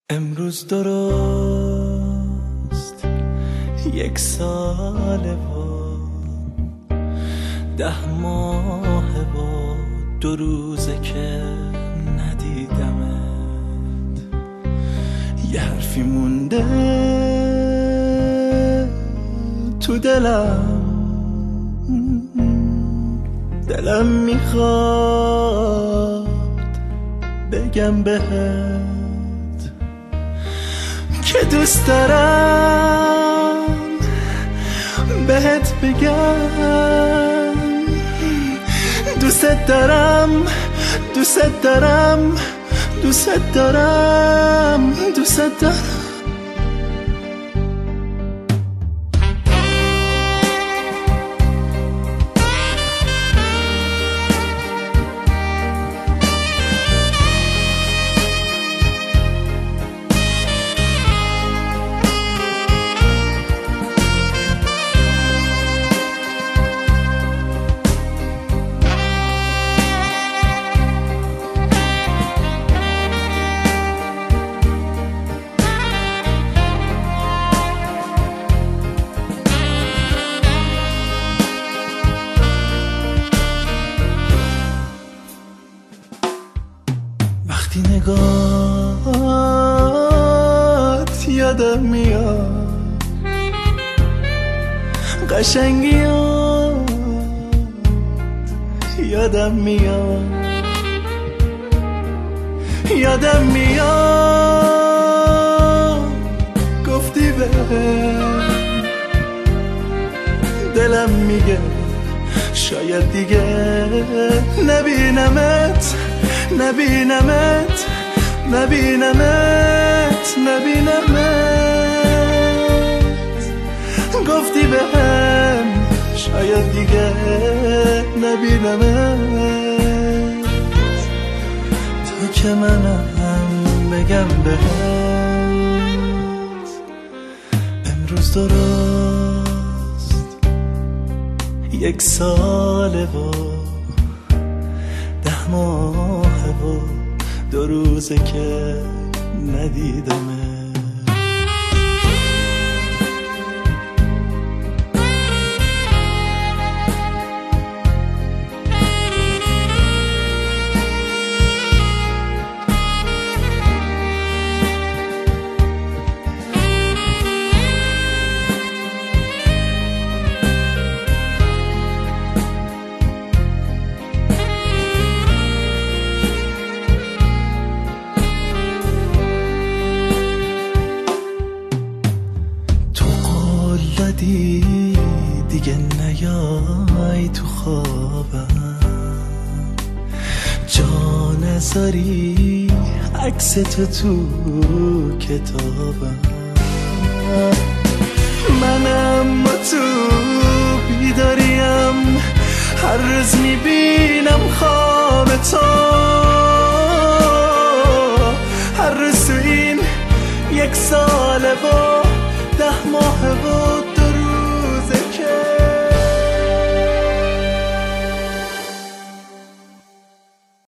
امروز درست 1 ساله و 10 ماهه و 2 روزه که ندیدمت. یه حرفی مونده تو دلم میخواد بگم بهت که دوست دارم بهت بگم دوست دارم دوست دارم دوست دارم دوست دارم. وقتی نگاهت یادم میاد قشنگیات یادم میاد گفتی بهم دلم میگه شاید دیگه نبینمت گفتی بهم شاید دیگه نبینمت تو که منم بگم بهت امروز درست 1 ساله و 10 ماهه و 2 روزه که ندیدمت. دیگه نیای تو خوابم جا نذاری عکس تو کتابم. منم با تو بیداریم هر روز میبینم خواب تو هر روز تو این 1 ساله و 10 ماهه و